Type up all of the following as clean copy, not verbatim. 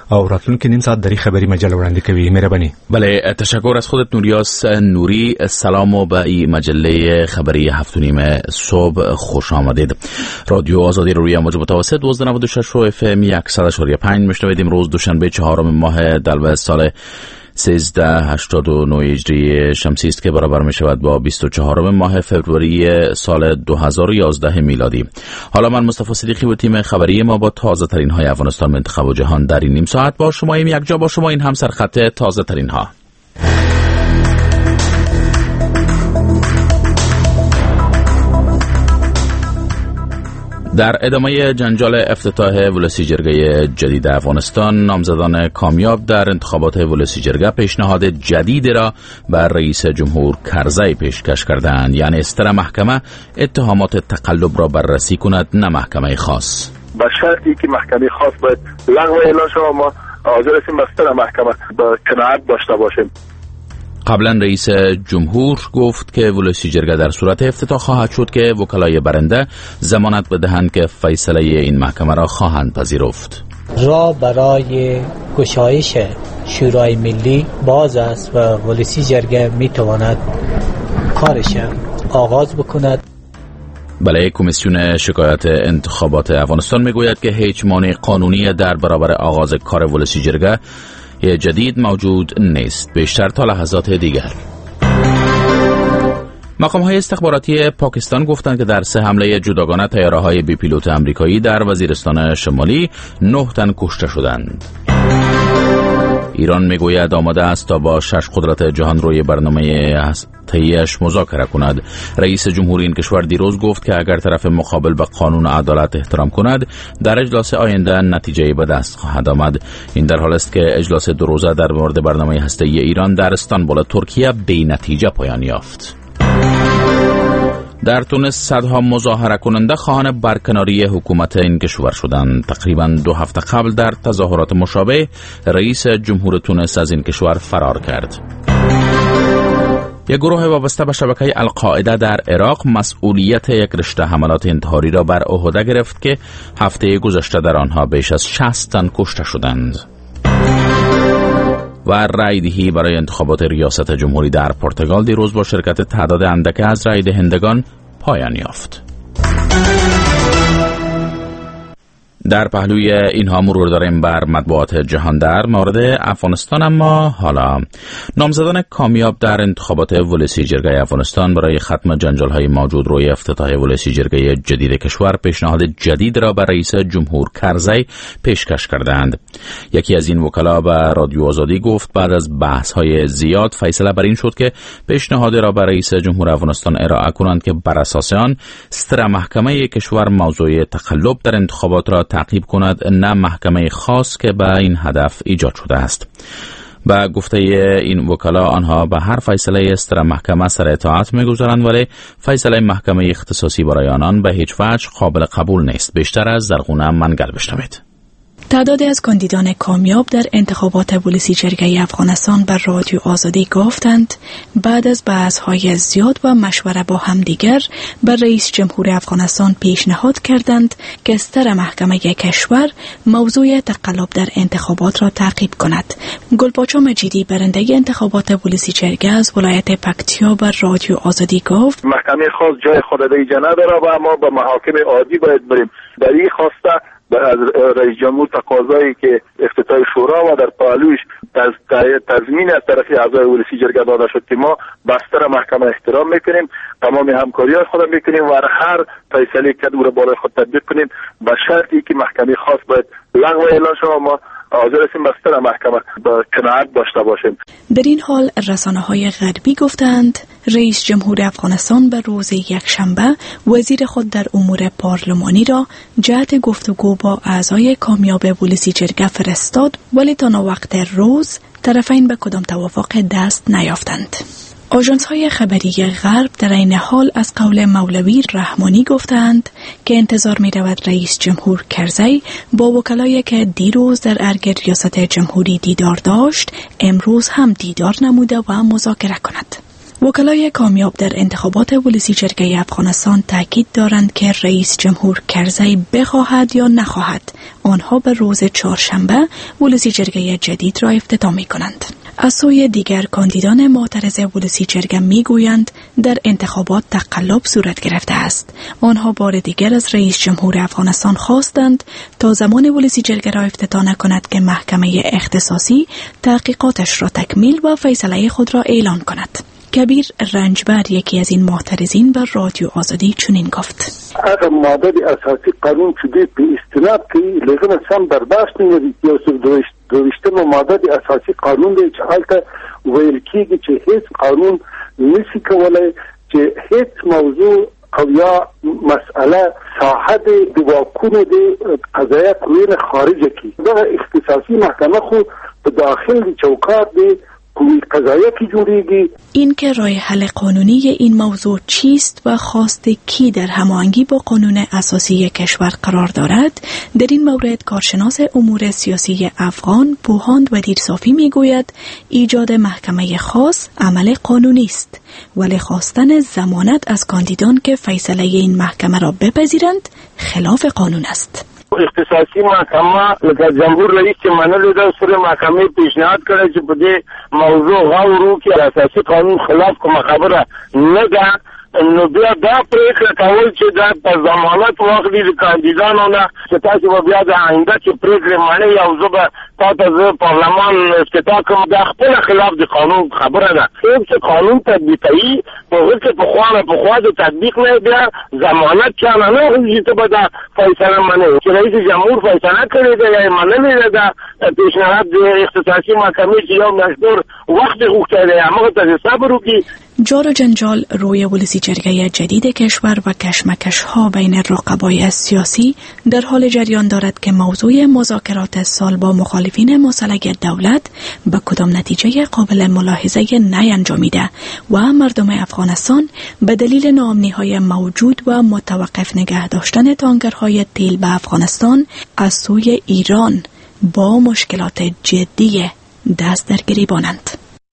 او راتلونکي نیم ساعت دری خبری مجله وړاندې کوي. مهرباني. بله، تشکر از خودت نوریاس نوری. سلام و به این مجله خبری 7:30 صبح خوش آمدید. رادیو آزادی روی موج متوسط 1296 و FM 100.5 میشنوید. امروز دوشنبه 4 ماه دلو سال 1389 هجری شمسی است که برابر می شود با 24 ماه فوریه سال 2011 میلادی. حالا من مصطفی صدیقی و تیم خبری ما با تازه ترین های افغانستان، منطقه و جهان در این نیم ساعت با شما یک جا با شما. این هم سرخط تازه ترین ها. در ادامه جنجال افتتاح ولسی جرگه جدید افغانستان، نامزدان کامیاب در انتخابات ولسی جرگه پیشنهاد جدید را بر رئیس جمهور کرزی پیشکش کردند، یعنی استر محکمه اتهامات تقلب را بررسی کند، نه محکمه خاص. با شرطی که محکمه خاص باید لغو اعلان شود، ما حاضر هستیم استر محکمه با قناعت داشته باشیم. قبلا رئیس جمهور گفت که ولسی جرگه در صورت افتتاح خواهد شد که وکلای برنده ضمانت بدهند که فیصله این محکمه را خواهند پذیرفت. راه برای گشایش شورای ملی باز است و ولسی جرگه می تواند کارش آغاز بکند. بله، کمیسیون شکایت انتخابات افغانستان میگوید که هیچ مانع قانونی در برابر آغاز کار ولسی جرگه جدید موجود نیست، بیشتر تا لحظات دیگر. مقام‌های استخباراتی پاکستان گفتند که در 3 حمله جداگانه طیاره‌های بی پیلوت آمریکایی در وزیرستان شمالی 9 تن کشته شدند. ایران میگوید آماده است تا با 6 قدرت جهان روی برنامه هسته‌ایش مذاکره کند. رئیس جمهور این کشور دیروز گفت که اگر طرف مقابل به قانون و عدالت احترام کند، در اجلاس آینده نتیجه به دست خواهد آمد. این در حال است که اجلاس 2 روزه در مورد برنامه هسته‌ای ایران در استانبول ترکیه بی نتیجه پایان یافت. در تونس صدها مظاهره کننده خواهان برکناری حکومت این کشور شدند. تقریبا 2 هفته قبل در تظاهرات مشابه رئیس جمهور تونس از این کشور فرار کرد. یک گروه وابسته به شبکه القاعده در عراق مسئولیت یک رشته حملات انتحاری را بر عهده گرفت که هفته گذشته در آنها بیش از 60 تن کشته شدند. و رایدهی برای انتخابات ریاست جمهوری در پرتغال دیروز با شرکت تعداد اندک از رای دهندگان پایان یافت. در پهلوی اینها مرور داریم بر مطبوعات جهان در مورد افغانستان. اما حالا نامزدان کامیاب در انتخابات ولسی جرگه افغانستان برای ختم جنجال‌های موجود روی افتتاح ولسی جرگه جدید کشور پیشنهاد جدید را بر رئیس جمهور کرزی پیشکش کردند. یکی از این وکلا به رادیو آزادی گفت بعد از بحث‌های زیاد فیصله بر این شد که پیشنهاد را بر رئیس جمهور افغانستان ارائه کنند که بر اساس آن ستر محکمه کشور موضوع تقلب در انتخابات را تعقیب کند، نه محکمه خاص که به این هدف ایجاد شده است. با گفته این وکلا آنها به هر فیصله استر محکمه سر اطاعت می‌گذارند، ولی فیصله محکمه اختصاصی برای آنان به هیچ وجه قابل قبول نیست. بیشتر از زرغونه منگل بشنوید. تعدادی از کاندیدان کامیاب در انتخابات ولسی جرگه افغانستان بر رادیو آزادی گفتند بعد از بحث‌های زیاد و مشوره با همدیگر بر رئیس جمهور افغانستان پیشنهاد کردند که استر محکمه کشور موضوع تقلب در انتخابات را تعقیب کند. گلپاچا مجیدی برنده انتخابات ولسی جرگه از ولایت پکتیا بر رادیو آزادی گفت محکمه خاص جای خود دیگه نداره و ما به محاکم عادی باید بریم. در این خواسته از رئیس جمهور تقاضایی که افتتاح شورا و در پهلوش تضمین از طرف اعضای ولسی جرگه داده شد که ما بستر محکمه احترام میکنیم، تمام همکاری‌های خود میکنیم و هر فیصله که او را بالای خود تطبیق کنیم، به شرطی که محکمه خاص باید لغو اعلان شود. ما حاضر هستیم بستر محکمه با قناعت داشته باشیم. در این حال رسانه‌های غربی گفتند رئیس جمهور افغانستان به روز یکشنبه وزیر خود در امور پارلمانی را جهت گفتگو با اعضای کامیاب ولسی جرگه فرستاد، ولی تا وقت روز طرفین به کدام توافق دست نیافتند. آژانس‌های خبری غرب در این حال از قول مولوی رحمانی گفتند که انتظار می‌رود رئیس جمهور کرزی با وکلایی که دیروز در ارگ ریاست جمهوری دیدار داشت امروز هم دیدار نموده و مذاکره کند. وکلای کامیاب در انتخابات ولسی جرگه افغانستان تاکید دارند که رئیس جمهور کرزی بخواهد یا نخواهد آنها به روز چهارشنبه ولسی جرگه جدید را افتتاح می کنند. از سوی دیگر کاندیدان معترض ولسی جرگه می گویند در انتخابات تقلب صورت گرفته است. آنها بار دیگر از رئیس جمهور افغانستان خواستند تا زمان ولسی جرگه را افتتاح نکند که محکمه اختصاصی تحقیقاتش را تکمیل و فیصله خود را اعلان کند. کبیر رنجبر یکی از این معترضین به رادیو آزادی چنین گفت: اگر ماده اساسی قانون شده به استناد که لازم سم برداشت نمیدید یا دوشتم ماده اساسی قانون دی چې حالت ویل کیږي چې هیڅ قانون نسی کولای چې هیڅ موضوع او یا مسئله ساحه د واکونو د قضایه قوی خارجه کی دا اختصاصی محکمه خو په داخل د چوکاټ دی این که راه حل قانونی این موضوع چیست و خواست کی در هماهنگی با قانون اساسی کشور قرار دارد، در این مورد کارشناس امور سیاسی افغان پوهاند ودیر صافی میگوید ایجاد محکمه خاص عمل قانونی است، ولی خواستن ضمانت از کاندیدان که فیصله این محکمه را بپذیرند خلاف قانون است. اختصاصی محکمه لکه جمهور رئیس چې منلو ده سره محکمې پیشنهاد کړی چې په دې موضوع غور وکړي اساسي قانون خلاف کومه خبره نه ده نو بیا دا پریکړه کول چې دا په ضمانت واخلي د کاندیدانو نه چې تاسو به بیا د آینده چې پریکړه معنی او زه به تاسو پارلمان افتتاح کوم دا خپل خلاف د قانون خبره ده چې قانون تطبیقي په هغه کې په خوا د تطبیق نه بیا ضمانت چانه نه هیڅ ته به دا فیصله معنی چې رئیس جمهور فیصله کړی دی یا منلې ده پیشنهاد د اختصاصی محکمې چې یو مشهور وخت غوښتل دی هغه ته صبر وکړي. جار و جنجال روی ولسی جرگه جدید کشور و کشمکش ها بین رقبای سیاسی در حال جریان دارد که موضوع مذاکرات سال با مخالفین مسلح دولت به کدام نتیجه قابل ملاحظه نینجامیده و مردم افغانستان به دلیل ناامنی‌های موجود و متوقف نگه داشتن تانکرهای تیل به افغانستان از سوی ایران با مشکلات جدی دست در گریبانند.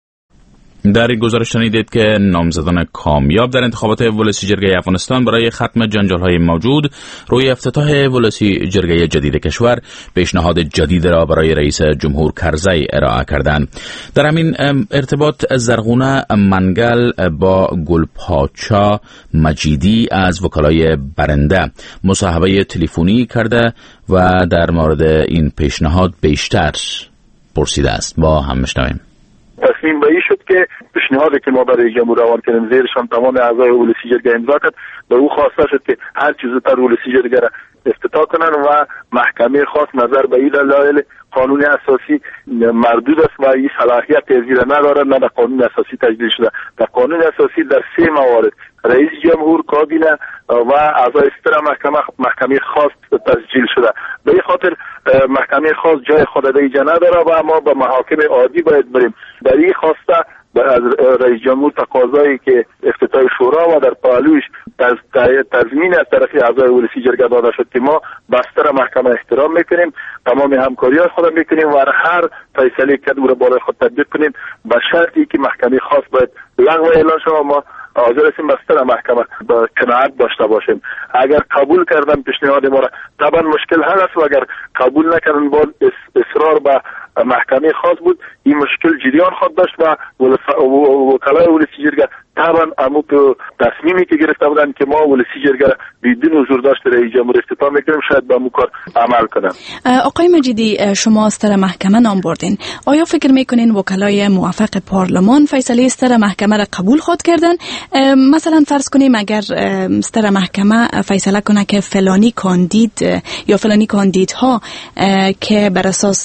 در این گزارش شنیدید که نامزدان کامیاب در انتخابات ولسی جرگه افغانستان برای ختم جنجال‌های موجود روی افتتاح ولسی جرگه جدید کشور پیشنهاد جدید را برای رئیس جمهور کرزی ارائه کردند. در همین ارتباط زرغونه منگل با گلپاچا مجیدی از وکلای برنده مصاحبه تلفنی کرده و در مورد این پیشنهاد بیشتر پرسیده است. با هم میشنویم. تصمیم به این شد که پیشنهادی که ما برای جمهور روان کردیم زیرشان تمام اعضای ولسی جرگه امضا کرد به او خواسته شد که هر چیز زودتر ولسی جرگه را افتتاح کنن و محکمه خاص نظر به این دلایل قانون اساسی مردود است و این صلاحیت تغییر ندارد نه در قانون اساسی تجدید شده. در قانون اساسی در 3 موارد رئیس جمهور، کابینه و اعضای ستر محکمه خاص تسجیل شده. به این خاطر محکمه خاص جای خود دیگه نداره و ما به محاکم عادی باید بریم. در این خواسته از رئیس جمهور تقاضایی که افتتاح شورا و در پهلوش تضمین از طرف اعضای ولسی جرگه داده شد که ما بستر محکمه احترام میکنیم، تمام همکاری‌های خود میکنیم و هر فیصله که دور بالای خود تطبیق کنیم به شرطی که محکمه خاص باید لغو اعلان شود. ما حاضر هستیم بستر محکمه با قناعت داشته باشیم. اگر قبول کردن پیشنهاد ما را طبعا مشکل هست و اگر قبول نکردن با اصرار به محکمه خاص بود این مشکل جریان خود داشت و وکلای ولسی جرگه طبعا امو تصمیمی که گرفته بودن که ما ولسی جرگه بدون حضور داشت رئیس جمهور افتتاح میکنیم شاید به امو کار عمل کنن. آقای مجیدی شما استر محکمه نام بردین، آیا فکر میکنین وکلای موافق پارلمان فیصله استر محکمه را قبول خود کردن؟ مثلا فرض کنیم اگر استر محکمه فیصله کنه که فلانی کاندید یا فلانی کاندیدها که بر اساس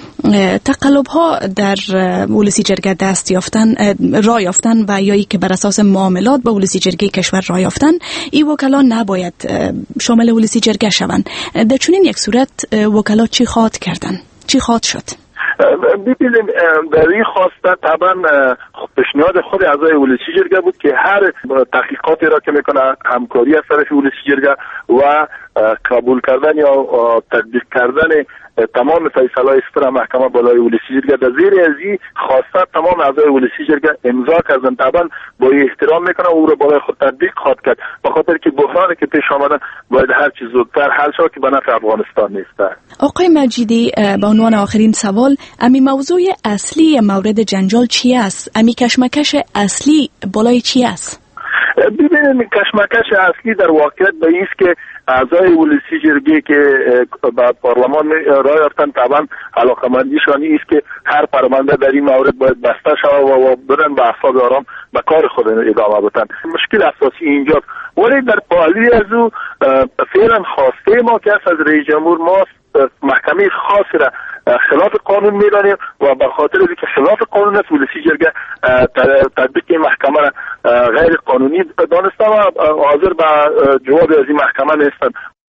تقلب ها در ولسی جرگه دست یافتن راه یافتن و یا ای که بر اساس معاملات با ولسی جرگه کشور راه یافتن این وکلا نباید شامل ولسی جرگه شوند، در چنین یک صورت وکلا چی خواهد کردن؟ چی خواهد شد؟ ببینیم در این خواسته طبعا پیشنهاد خود اعضای ولسی جرگه بود که هر تحقیقاتی را که میکنه همکاری از طرف ولسی جرگه و قبول کردن یا تطبیق کردن تمام فیصله استرا محکمه بالای ولسی جرگه در زیر ازی خواسته تمام اعضای ولسی جرگه امضا کردن. طبعا با احترام میکنه او رو بالای خود تطبیق خواهد کرد، به خاطر که بحرانی که پیش آمده باید هر چیز زودتر حل شود که به نفع افغانستان نیست. آقای مجیدی، به عنوان آخرین سوال، امی موضوع اصلی مورد جنجال چی است؟ امی کشمکش اصلی بالای چی است؟ ببینید کشمکش اصلی در واقعیت به این است که اعضای ولسی جرگه که به پارلمان رای یافتن طبعا علاقمندیشان است که هر پرونده در این مورد باید بسته شود و برن به اعصاب آرام به کار خود ادامه بدن. مشکل اساسی اینجاست. ولی در پالی از او فعلا خواسته ما که از رئیس جمهور ما محکمه خاصی را خلاف قانون میدانیم و به خاطر اینکه خلاف قانون است ولسی جرگه تطبیق محکمه را غیر قانونی دانسته و حاضر به جواب از این محکمه نیستند.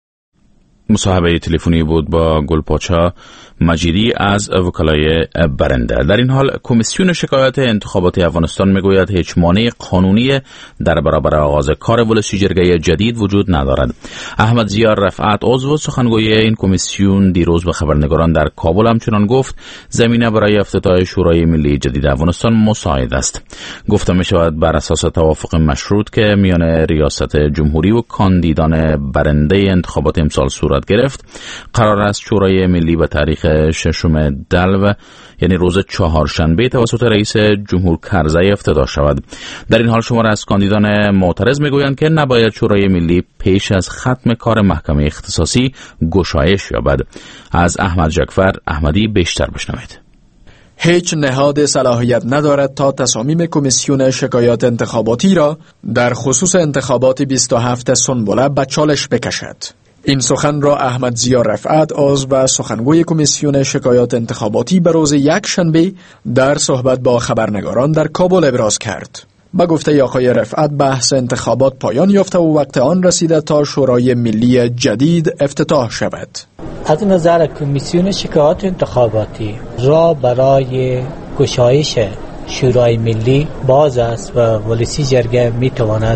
مصاحبه تلفنی بود با گلپاچا مجیدی از وکلای برنده. در این حال کمیسیون شکایات انتخاباتی افغانستان میگوید هیچ مانع قانونی در برابر آغاز کار ولسی جرگه جدید وجود ندارد. احمد ضیا رفعت، عضو سخنگوی این کمیسیون، دیروز به خبرنگاران در کابل همچنان گفت زمینه برای افتتاح شورای ملی جدید افغانستان مساعد است. گفته می شود بر اساس توافق مشروط که میان ریاست جمهوری و کاندیدان برنده انتخابات امسال صورت گرفت، قرار است شورای ملی به تاریخ 6 دلو یعنی روز چهارشنبه توسط رئیس جمهور کرزی افتتاح شود. در این حال شماری از کاندیدان معترض میگویند که نباید شورای ملی پیش از ختم کار محکمه اختصاصی گشایش یابد. از احمد جعفر احمدی بیشتر بشنوید. هیچ نهاد صلاحیت ندارد تا تصامیم کمیسیون شکایات انتخاباتی را در خصوص انتخابات 27 سنبله به چالش بکشد. این سخن را احمد ضیا رفعت، عضو و سخنگوی کمیسیون شکایات انتخاباتی، به روز یکشنبه در صحبت با خبرنگاران در کابل ابراز کرد. با گفته آقای رفعت بحث انتخابات پایان یافته و وقت آن رسیده تا شورای ملی جدید افتتاح شود. از نظر کمیسیون شکایات انتخاباتی راه برای گشایش شورای ملی باز است و ولسی جرگه می تواند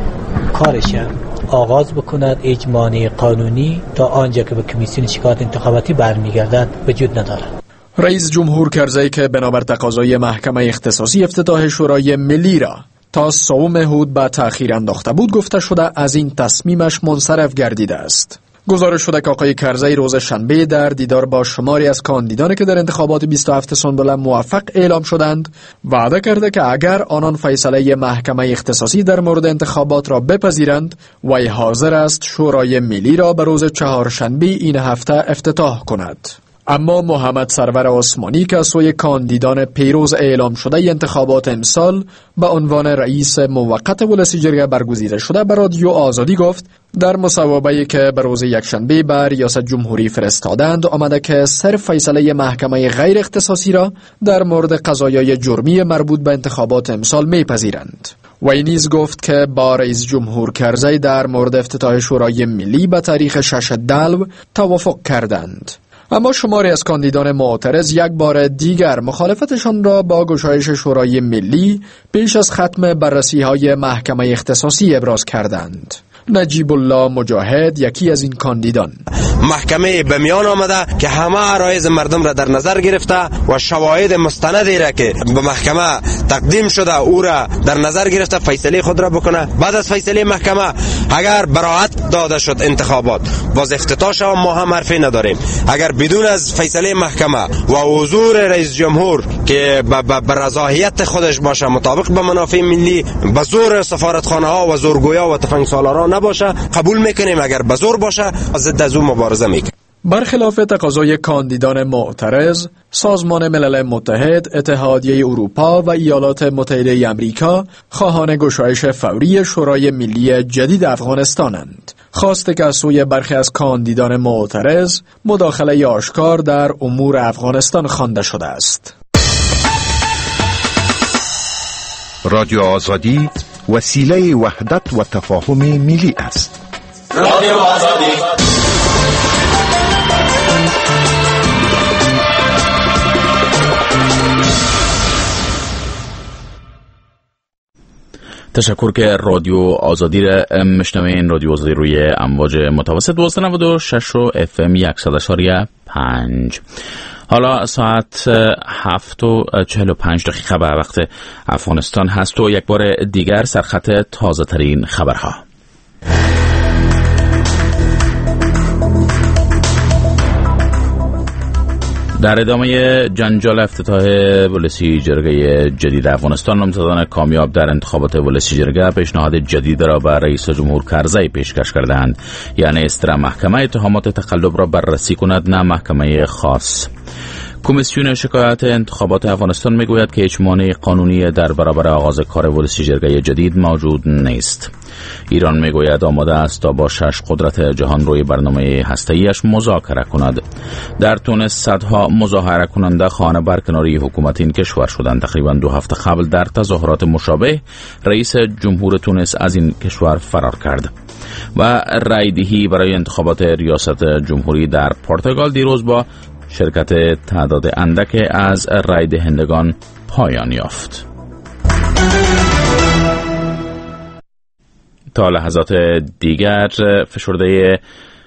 کارش آغاز بکند. اجماع قانونی تا آنجا که به کمیسیون شکایات انتخاباتی برمیگردد وجود ندارد. رئیس جمهور کرزی که بنابر تقاضای محکمه اختصاصی افتتاح شورای ملی را تا 3 هود به تأخیر انداخته بود، گفته شده از این تصمیمش منصرف گردیده است. گزارش شده که آقای کرزی روز شنبه در دیدار با شماری از کاندیدانی که در انتخابات 27 سنبله موفق اعلام شدند وعده کرده که اگر آنان فیصله محکمه اختصاصی در مورد انتخابات را بپذیرند وی حاضر است شورای ملی را به روز چهارشنبه این هفته افتتاح کند. اما محمد سرور عثمانی که از سوی کاندیدان پیروز اعلام شده انتخابات امسال به عنوان رئیس موقت ولسی جرگه برگزیده شده به رادیو آزادی گفت در مصوبه‌ای که به روز یکشنبه به ریاست جمهوری فرستادند آمده که صرف فیصله محکمه غیر اختصاصی را در مورد قضایای جرمی مربوط به انتخابات امسال میپذیرند. وی نیز گفت که با رئیس جمهور کرزی در مورد افتتاح شورای ملی به تاریخ 6 دلو توافق کردند. اما شماری از کاندیدان معترض یک بار دیگر مخالفتشان را با گشایش شورای ملی پیش از ختم بررسی‌های محکمه اختصاصی ابراز کردند. نجیب الله مجاهد یکی از این کاندیدان: محکمه به میان آمده که همه عرایض مردم را در نظر گرفته و شواهد مستندی را که به محکمه تقدیم شده او را در نظر گرفته فیصله خود را بکنه. بعد از فیصله محکمه اگر براءت داده شد انتخابات باز افتتاح شود، ما هم حرفی نداریم. اگر بدون از فیصله محکمه و حضور رئیس جمهور که به رضایت خودش باشه مطابق به منافع ملی به زور سفارتخانه ها و زورگویا و تفنگ سالاران نباشه قبول میکنیم، اگر به زور باشه ضد از او مبارزه میکنیم. برخلاف تقاضای کاندیدان معترض، سازمان ملل متحد، اتحادیه اروپا و ایالات متحده آمریکا خواهان گشایش فوری شورای ملی جدید افغانستانند. خواسته که از سوی برخی از کاندیدان معترض مداخله آشکار در امور افغانستان خوانده شده است. رادیو آزادی وسیله وحدت و تفاهم ملی است. رادیو آزادی. تشکر که رادیو آزادی را مشنوین. رادیو آزادی روی امواج متوسط 96 و FM 100.5. حالا ساعت 7:45 به وقت افغانستان هست و یک بار دیگر سرخط تازه ترین خبرها. در ادامه جنجال افتتاح ولسی جرگه جدید افغانستان، نامزدان کامیاب در انتخابات ولسی جرگه پیشنهاد جدید را به رئیس جمهور کرزی پیشکش کردند، یعنی است محکمه اتهامات تقلب را بررسی کند، نه محکمه خاص. کمیسیون شکایات انتخابات افغانستان میگوید که هیچ مانع قانونی در برابر آغاز کار ولسی جرگه جدید موجود نیست. ایران میگوید آماده است تا با 6 قدرت جهان روی برنامه هسته‌ایش مذاکره کند. در تونس صدها مظاهره کننده خانه برکناری حکومت این کشور شدند. تقریبا 2 هفته قبل در تظاهرات مشابه رئیس جمهور تونس از این کشور فرار کرد. و رایدهی برای انتخابات ریاست جمهوری در پرتغال دیروز با شرکت تعداد اندک از رای دهندگان پایان یافت. تا لحظات دیگر فشرده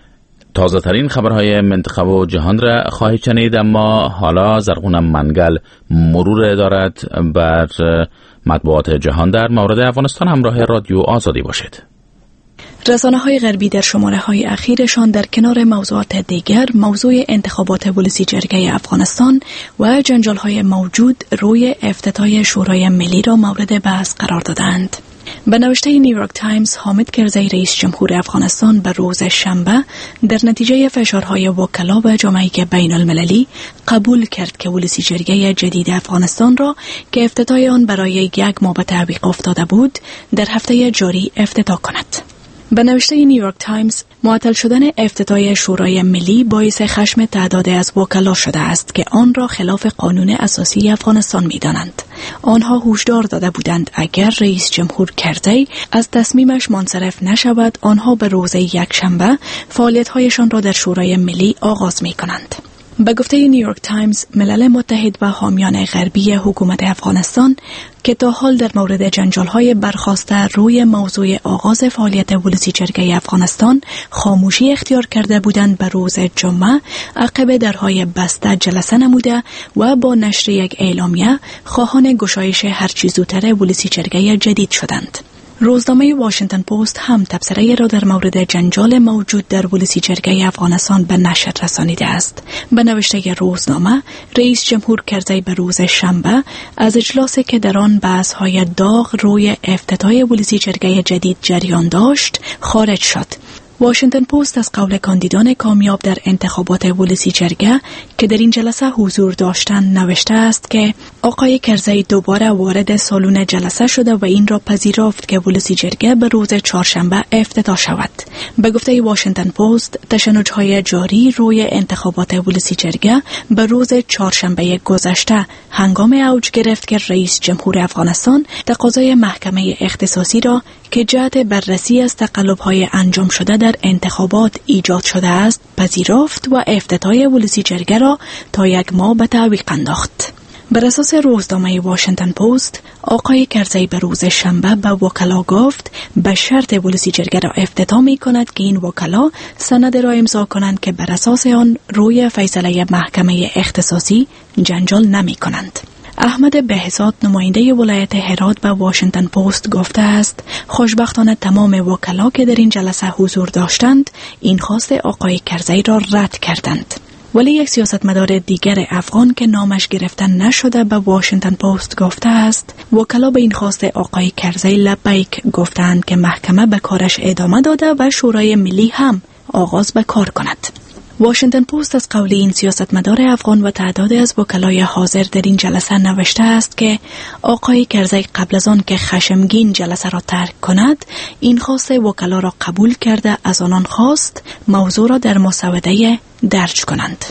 تازه ترین خبرهای منطقه و جهان را خواهید شنید، اما حالا زرغون منگل مرور دارد بر مطبوعات جهان در مورد افغانستان. همراه رادیو آزادی باشید. رسانه‌های غربی در شماره‌های اخیرشان در کنار موضوعات دیگر موضوع انتخابات ولسی جرگه افغانستان و جنجال‌های موجود روی افتتاح شورای ملی را مورد بحث قرار دادند. به نوشته نیویورک تایمز، حامد کرزی رئیس جمهور افغانستان به روز شنبه در نتیجه فشارهای وکلا و جامعه بین المللی قبول کرد که ولسی جرگه جدید افغانستان را که افتتاح آن برای 1 ماه به تعویق افتاده بود در هفته جاری افتتاح کند. به نوشته نیویورک تایمز، معطل شدن افتتاح شورای ملی باعث خشم تعدادی از وکلا شده است که آن را خلاف قانون اساسی افغانستان می‌دانند. آنها هشدار داده بودند اگر رئیس جمهور کرزی از تصمیمش منصرف نشود، آنها به روز یکشنبه فعالیت‌هایشان را در شورای ملی آغاز می‌کنند. به گفته نیویورک تایمز، ملل متحد و حامیان غربی حکومت افغانستان که تا حال در مورد جنجال‌های برخاسته روی موضوع آغاز فعالیت ولسی جرگه افغانستان خاموشی اختیار کرده بودند، به روز جمعه عقب درهای بسته جلسه نموده و با نشر یک اعلامیه خواهان گشایش هرچی زودتر ولسی جرگه جدید شدند. روزنامه واشنگتن پست هم تبصره را در مورد جنجال موجود در ولسی جرگه افغانستان به نشر رسانیده است. به نوشته روزنامه، رئیس جمهور کرزی به روز شنبه از اجلاسی که در آن بحث‌های داغ روی افتتاح ولسی جرگه جدید جریان داشت خارج شد. واشنگتن پست از قول کاندیدان کامیاب در انتخابات ولسی جرگه که در این جلسه حضور داشتند نوشته است که آقای کرزی دوباره وارد سالن جلسه شده و این را پذیرفت که ولسی جرگه به روز چهارشنبه افتتاح شود. به گفته واشنگتن پست، تشنج‌های جاری روی انتخابات ولسی جرگه به روز چهارشنبه گذشته هنگام اوج گرفت که رئیس جمهور افغانستان تقاضای محکمه اختصاصی را که جهت بررسی از تقلب‌های انجام شده در انتخابات ایجاد شده است پذیرفت و افتتاح ولسی جرگه را تا 1 ماه به تعویق انداخت. بر اساس روزنامه واشنگتن پست، آقای کرزی به روز شنبه به وکلا گفت به شرط ولسی جرگه را افتتاح می کند که این وکلا سند را امضا کنند که بر اساس آن روی فیصله محکمه اختصاصی جنجال نمی کنند. احمد بهزاد، نماینده ولایت هرات، به واشنگتن پست گفته است خوشبختانه تمام وکلا که در این جلسه حضور داشتند این خواست آقای کرزی را رد کردند. ولی یک سیاستمدار دیگر افغان که نامش گرفته نشده به واشنگتن پست گفته است وکلا به این خواست آقای کرزی لبیک گفتند که محکمه به کارش ادامه داده و شورای ملی هم آغاز به کار کند. واشنگتن پست از قول این سیاستمدار افغان و تعداد از وکلای حاضر در این جلسه نوشته است که آقای کرزی قبل از آن که خشمگین جلسه را ترک کند این خواست وکلا را قبول کرده، از آنان خواست موضوع را در مسوده درج کنند.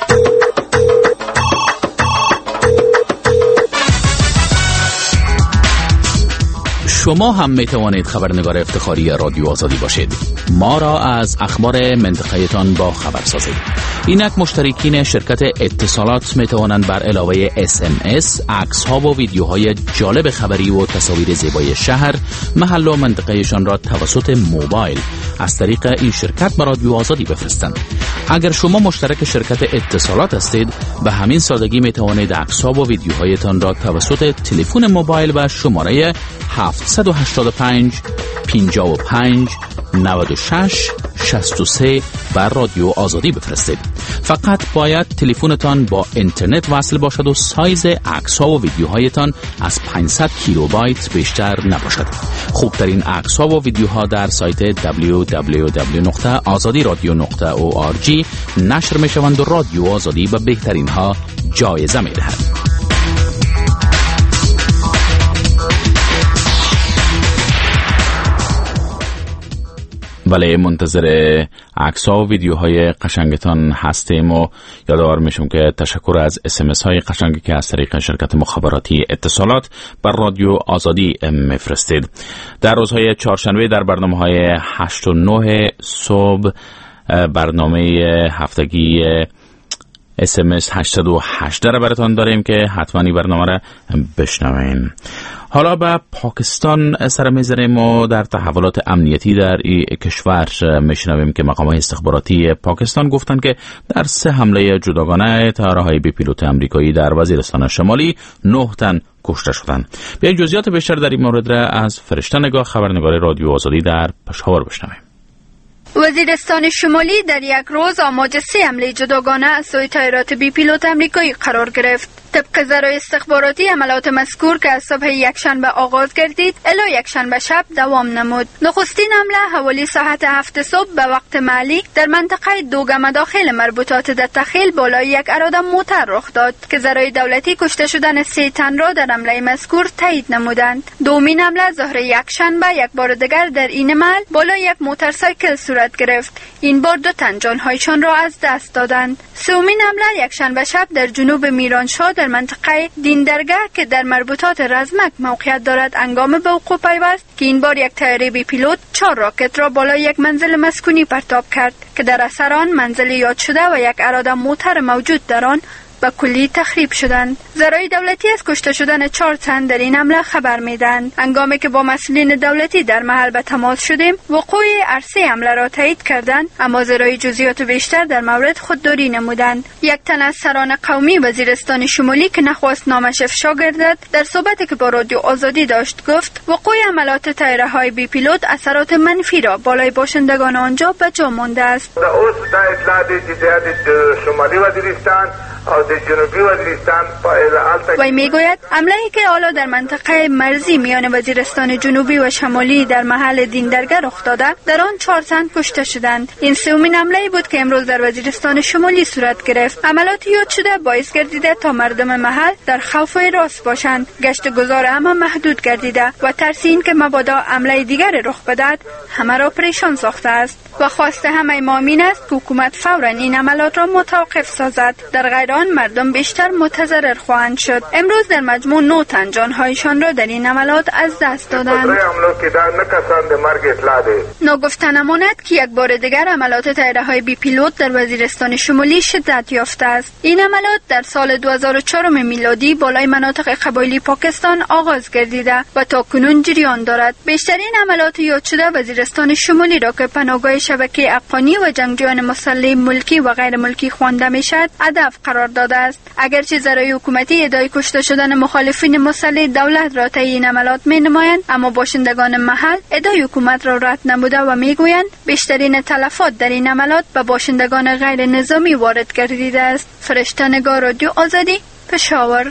شما هم می توانید خبرنگار افتخاری رادیو آزادی باشید. ما را از اخبار منطقه‌تان با خبر سازید. اینک مشترکین شرکت اتصالات می توانند بر علاوه SMS، عکس‌ها و ویدیوهای جالب خبری و تصاویر زیبای شهر، محل و منطقهشان را توسط موبایل از طریق این شرکت به رادیو آزادی بفرستند. اگر شما مشترک شرکت اتصالات هستید، به همین سادگی می توانید عکس‌ها و ویدیوهایتان را توسط تلفن موبایل و شماره 785 55 96 63 بر رادیو آزادی بفرستید. فقط باید تلفنتان با اینترنت وصل باشد و سایز عکس‌ها و ویدیوهایتان از 500 کیلوبایت بیشتر نباشد. خوبترین عکس‌ها و ویدیوها در سایت www.azadiradio.org نشر می‌شوند و رادیو آزادی به بهترین ها جایزه می‌دهد. بله، منتظر عکس‌ها و ویدیوهای قشنگتان هستیم و یادآور میشم که تشکر از SMS های قشنگی که از طریق شرکت مخابراتی اتصالات بر رادیو آزادی میفرستید. در روزهای چهارشنبه در برنامه‌های 8 و 9 صبح برنامه هفتگی SMS 818 را براتان داریم که حتما این برنامه را بشنوین. حالا به پاکستان سر می‌ذاریم و در تحولات امنیتی در این کشور میشنویم که مقامات استخباراتی پاکستان گفتند که در 3 حمله جداگانه طیاره‌های بی پیلوت آمریکایی در وزیرستان شمالی 9 تن کشته شدند. بیایید جزئیات بیشتر در این مورد را از فرشته نگاه، خبرنگار رادیو آزادی در پشاور بشنویم. وزیرستان شمالی در یک روز آماج 3 حمله جداگانه از سوی طیارات بی پیلوت آمریکایی قرار گرفت. طبق ذرایع استخباراتی عملیات مذکور که از صبح یکشنبه آغاز گردید الی یکشنبه شب دوام نمود. نخستین حمله حوالی ساعت 7 صبح به وقت محلی در منطقه دوگه مداخل مربوطات در تخیل بالای یک اراده موتر رخ داد که ذرایع دولتی کشته شدن 3 تن را در حمله مذکور تایید نمودند. دومین حمله ظهر یکشنبه یک بار دیگر در این محل بالای یک موتورسایکل صورت گرفت. این بار 2 تن جانهایشان را از دست دادند. سومین حمله یکشنبه شب در جنوب میرانشاه در منطقه دیندرگه که در مربوطات رزمک موقعیت دارد هنگام به وقوع پیوست که این بار یک طیاره بی پیلوت 4 راکت را بالای یک منزل مسکونی پرتاب کرد که در اثر آن منزل یاد شده و یک اراده موتر موجود در آن به کلی تخریب شدند. ذرایع دولتی از کشته شدن 4 تن در این حمله خبر میدهند. هنگامی که با مسئولین دولتی در محل به تماس شدیم، وقوع عرصه حمله را تایید کردند، اما ذرایع جزئیات بیشتر در مورد خودداری نمودند. یک تن از سران قومی وزیرستان شمالی که نخواست نامش افشا گردد، در صحبتی که با رادیو آزادی داشت گفت وقوع حملات طیاره‌های بی پیلوت اثرات منفی را بالای باشندگان آنجا به جا مانده است. شمالی وزیرستان جنوبی وزیرستان وی میگوید حمله‌ای که حالا در منطقه مرزی میان وزیرستان جنوبی و شمالی در محل دیندرگه رخ داده، در آن 4 تن کشته شدند. این سومین حمله‌ای بود که امروز در وزیرستان شمالی صورت گرفت. عملیات یاد شده باعث گردیده تا مردم محل در خوف راست باشند. گشت گذار همه محدود گردیده و ترس این که مبادا حمله دیگر رخ بدهد همه را پریشان ساخته است و خواسته همه ما این است که حکومت فوراً این عملیات را متوقف سازد. در غیر آن مردم بیشتر متضرر خواهند شد. امروز در مجموع 9 تن جانهایشان را در این عملیات از دست دادند. ناگفته نماند که یک بار دیگر عملیات طیاره‌های بی پیلوت در وزیرستان شمالی شدت یافته است. این عملیات در سال 2004 میلادی بالای مناطق قبایلی پاکستان آغاز گردیده و تاکنون جریان دارد. بیشترین عملیات یاد شده وزیرستان شمالی را که پناهگاه شبکه افغانی و جنگجویان مسلح ملکی و غیر ملکی خوانده میشد هدف قرار داده است. اگرچه ذرایع حکومتی ادعای کشته شدن مخالفین مسلح دولت را طی این عملیات می‌نمایند، اما باشندگان محل ادعای حکومت را رد نموده و میگویند بیشترین تلفات در این عملیات به باشندگان غیر نظامی وارد گردیده است. فرشته نگار، رادیو آزادی، پشاور.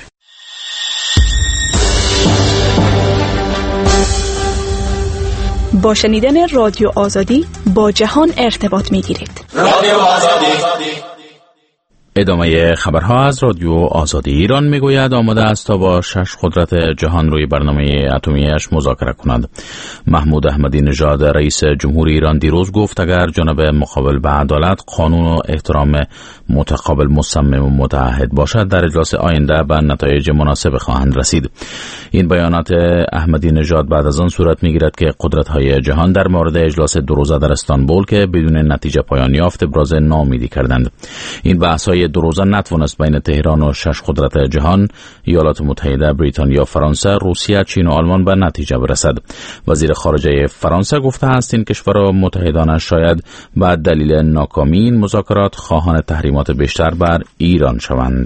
با شنیدن رادیو آزادی با جهان ارتباط می‌گیرید. رادیو آزادی. ادامه خبرها از رادیو آزادی. ایران میگوید آماده است تا با 6 قدرت جهان روی برنامه اتمیش مذاکره کند. محمود احمدی نژاد رئیس جمهوری ایران دیروز گفت اگر جانب مقابل به عدالت، قانون و احترام متقابل مصمم و متعهد باشد، در اجلاس آینده به نتایج مناسب خواهند رسید. این بیانات احمدی نژاد بعد از آن صورت میگیرد که قدرت‌های جهان در مورد اجلاس 2 روزه در استانبول که بدون نتیجه پایان یافت ابراز ناامیدی کردند. این بحث‌های 2 روزه نتوانست بین تهران و 6 قدرت جهان، ایالات متحده، بریتانیا، فرانسه، روسیه، چین و آلمان به نتیجه برسد. وزیر خارجه فرانسه گفته است این کشور و متحدان شاید به دلیل ناکامی این مذاکرات خواهان تحریمات بیشتر بر ایران شوند.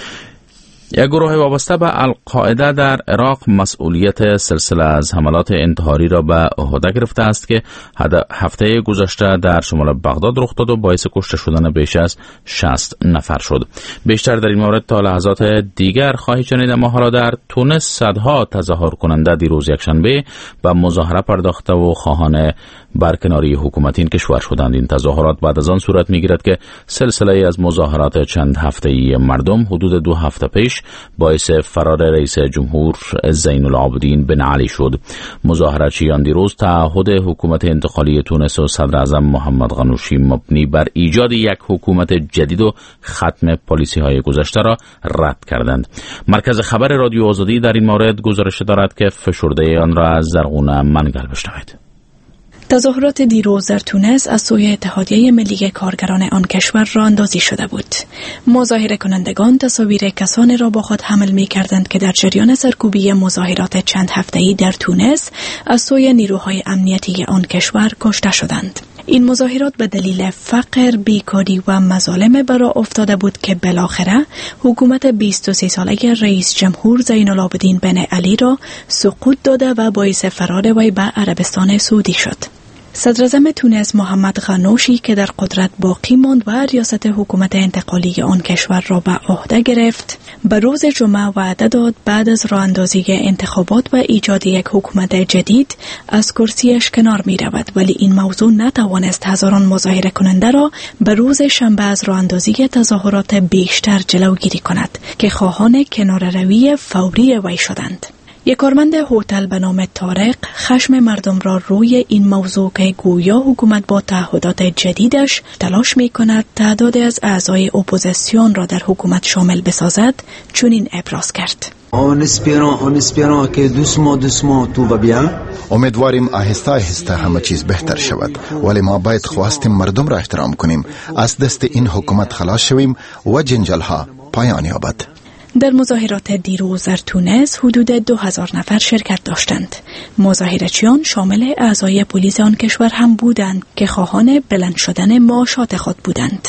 یک گروه وابسته به القاعده در عراق مسئولیت سلسله از حملات انتحاری را به عهده گرفته است که هفته گذشته در شمال بغداد رخ داد و باعث کشته شدن بیش از 60 نفر شد. بیشتر در این مورد تا لحظات دیگر خواهید شنید. اما حالا در تونس صدها تظاهر کننده دیروز یکشنبه به مظاهره پرداخته و خواهان برکناری حکومت این کشور شدند. این تظاهرات بعد از آن صورت میگیرد که سلسله از مظاهرات چند هفته‌ای مردم حدود 2 هفته پیش باعث فرار رئیس جمهور زین العابدین بن علی شد. مظاهراتچیان دیروز تعهد حکومت انتقالی تونس و صدر اعظم محمد غنوشی مبنی بر ایجاد یک حکومت جدید و ختم پالیسی‌های گذشته را رد کردند. مرکز خبر رادیو آزادی در این مورد گزارش دارد که فشرده آن را از زرغون منگل بشنوید. تظاهرات دیروز در تونس از سوی اتحادیه ملی کارگران آن کشور راه اندازی شده بود. مظاهره کنندگان تصاویر کسانی را با خود حمل می کردند که در جریان سرکوبی مظاهرات چند هفته‌ای در تونس از سوی نیروهای امنیتی آن کشور کشته شدند. این مظاهرات به دلیل فقر، بیکاری و مظالم برآ افتاده بود که بالاخره حکومت 23 ساله رئیس جمهور زین العابدین بن علی را سقوط داده و باعث فرار وی به عربستان سعودی شد. صدر اعظم تونس محمد غنوشی که در قدرت باقی ماند و ریاست حکومت انتقالی آن کشور را به عهده گرفت، به روز جمعه وعده داد بعد از راه اندازی انتخابات و ایجاد یک حکومت جدید از کرسیش کنار می رود، ولی این موضوع نتوانست هزاران مظاهره کننده را به روز شنبه از راه اندازی تظاهرات بیشتر جلوگیری کند که خواهان کناره‌روی فوری وی شدند. یک کارمند هتل به نام طارق خشم مردم را روی این موضوع که گویا حکومت با تعهدات جدیدش تلاش می کند تعداد از اعضای اپوزیسیون را در حکومت شامل بسازد چنین ابراز کرد. امیدواریم آهسته آهسته همه چیز بهتر شود، ولی ما باید خواستیم مردم را احترام کنیم، از دست این حکومت خلاص شویم و جنجال ها پایان یابد. در مظاهرات دیروز در تونس حدود 2000 نفر شرکت داشتند. مظاهره‌چیان شامل اعضای پلیس آن کشور هم بودند که خواهان بلند شدن معاشات خود بودند.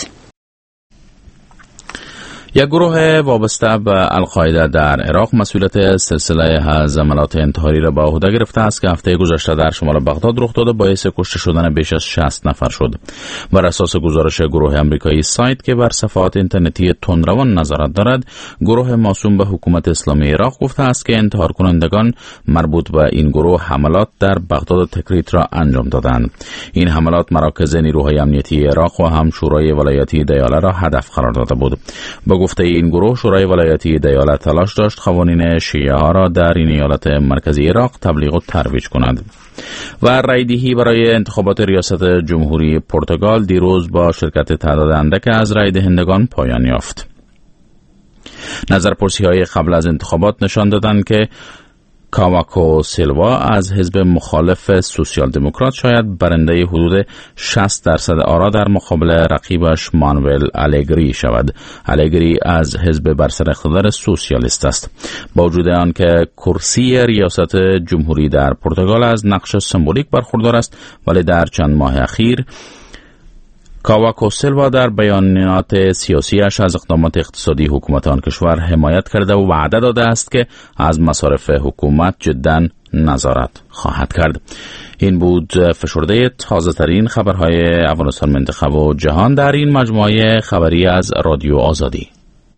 یک گروه وابسته به القاعده در عراق مسئولیت سلسله از حملات انتحاری را به عهده گرفته است که هفته گذشته در شمال بغداد رخ داد و باعث کشته شدن بیش از 60 نفر شد. بر اساس گزارش گروه آمریکایی سایت که بر صفحات اینترنتی تندروان نظارت دارد، گروه موسوم به حکومت اسلامی عراق گفته است که انتحار کنندگان مربوط به این گروه حملات در بغداد و تکریت را انجام دادند. این حملات مراکز نیروهای امنیتی عراق و هم شورای ولایتی دیاله را هدف قرار داده بود. با گفته این گروه، شورای ولایتی دیاله تلاش داشت قوانین شیعه ها را در این ایالت مرکزی عراق تبلیغ و ترویج کند. و رایدهی برای انتخابات ریاست جمهوری پرتغال دیروز با شرکت تعداد اندک از رای دهندگان پایان یافت. نظرپرسی‌های قبل از انتخابات نشان دادند که کاواکو سیلوا از حزب مخالف سوسیال دموکرات شاید برنده حدود 60% آرا در مقابل رقیبش مانوئل آلگری شود. آلگری از حزب بر سر اقتدار سوسیالیست است. با وجود آنکه کرسی ریاست جمهوری در پرتغال از نقش سمبولیک برخوردار است، ولی در چند ماه اخیر کاواکو سیلوا در بیانات سیاسیش از اقدامات اقتصادی حکومت آن کشور حمایت کرده و وعده داده است که از مصارف حکومت جداً نظارت خواهد کرد. این بود فشرده تازه ترین خبرهای افغانستان، منطقه و جهان در این مجموعه خبری از رادیو آزادی.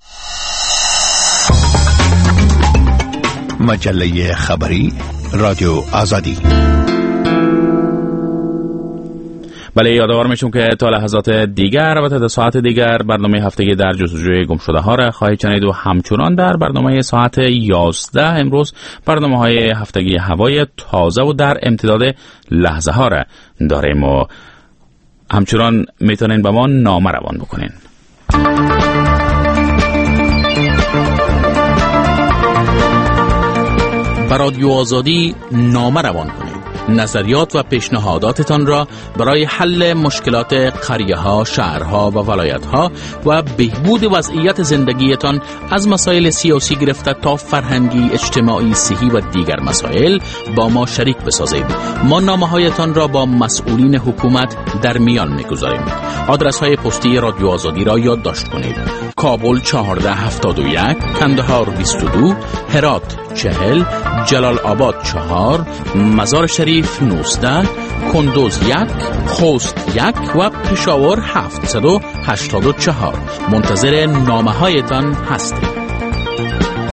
مجله خبری رادیو آزادی. بله، یادآور میشم که تا لحظات دیگر و تا ساعت دیگر برنامه هفتگی در جستجوی گمشده ها را خواهید شنید و همچنان در برنامه ساعت 11 امروز برنامه های هفتگی هوای تازه و در امتداد لحظه ها را داریم و همچنان میتونین به ما نامه روان بکنین. به رادیو آزادی نامه روان کنید. نظریات و پیشنهاداتتان را برای حل مشکلات قریه‌ها، شهرها و ولایت‌ها و بهبود وضعیت زندگیتان از مسائل سیاسی گرفته تا فرهنگی، اجتماعی، صحی و دیگر مسائل با ما شریک بسازید. ما نامه‌هایتان را با مسئولین حکومت در میان می‌گذاریم. آدرس‌های پستی رادیو آزادی را یادداشت کنید: کابل 1471، کندهار 22، هرات 40، جلال آباد 4، مزار شریف 19، کندوز 1، خوست 1 و پشاور 784. منتظر نامه هایتان هستیم.